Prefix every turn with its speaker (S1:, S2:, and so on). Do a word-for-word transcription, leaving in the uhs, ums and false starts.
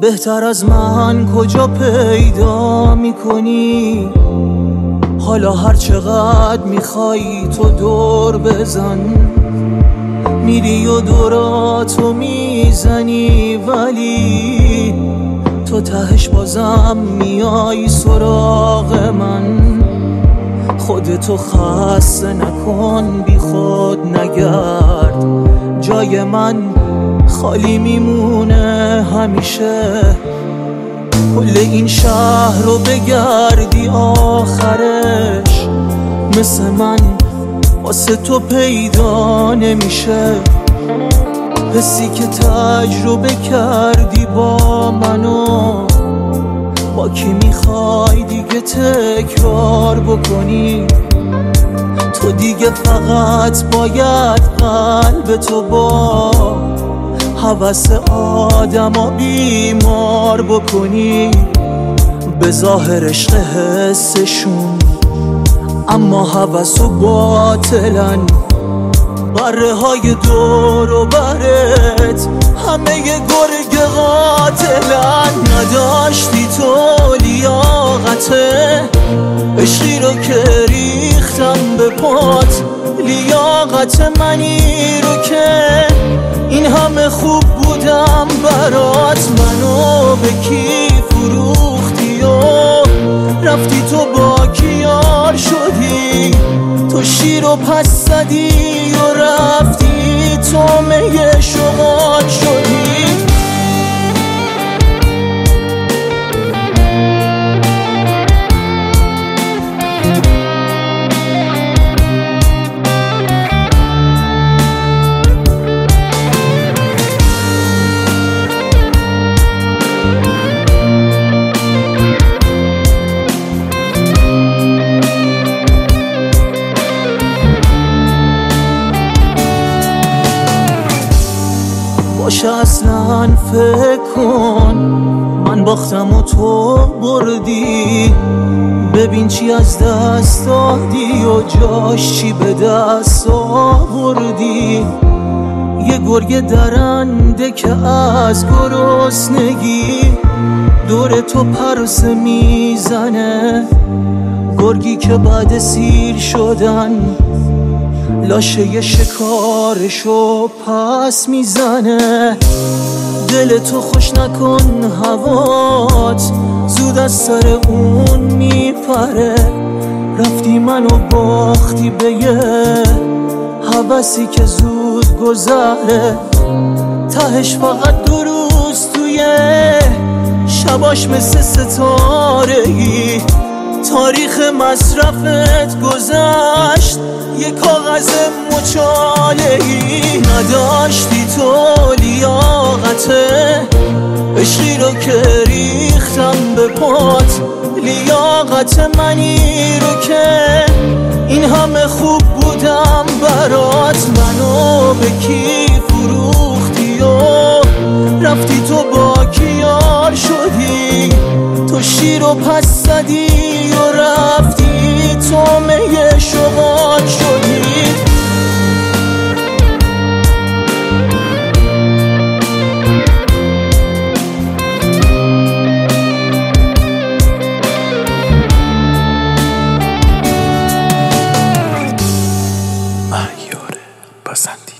S1: بهتر از من کجا پیدا میکنی؟ حالا هر چقدر میخوای تو دور بزن، میری و دوراتو میزنی، ولی تو تهش بازم میای سراغ من. خودتو خسته نکن، بی خود نگرد، جای من خالی میمونه همیشه. کل این شهر رو بگردی آخرش مثل من واسه تو پیدا نمیشه. حسی که تجربه کردی با منو، با کی میخوای دیگه تکرار بکنی؟ تو دیگه فقط باید قلب تو با هوس آدما بیمار بکنی. به ظاهر عشق حسشون، اما هوس و باطلن. بره های دور و برت همه گرگ قاتلن. نداشتی تو لیاقت عشقی رو که ریختم به پات، لیاقت منی رو که این همه خوب بودم برات. منو به کی فروختی و رفتی تو با کی یار شدی؟ تو شیر و پس زدی و رفتی تو می شغال شدی. باشه اصلا فکر کن من باختم و تو بردی. ببین چی از دست دادی و جاش چی به دست آوردی. یه گرگ درنده که از گرسنگی دور تو پرسه میزنه. گرگی که بعد سیر شدن لاشه شکارشو پس میزنه. دل تو خوش نکن هوات زود از سر اون میپره. رفتی منو باختی به یه هوسی که زود گذره. تهش فقط دو روز توی شباش مثل ستاره‌ای تاریخ مصرفت گذشت یه کاغذ مچاله‌ای. نداشتی تو لیاقت عشقی رو که ریختم به پات، لیاقت منی رو که این همه خوب بودم برات. منو به کی فروختی و رفتی تو با کی یار شدی؟ تو شیر و پس زدی و رفتی تو می شغال شدی.
S2: مهیار بسندی.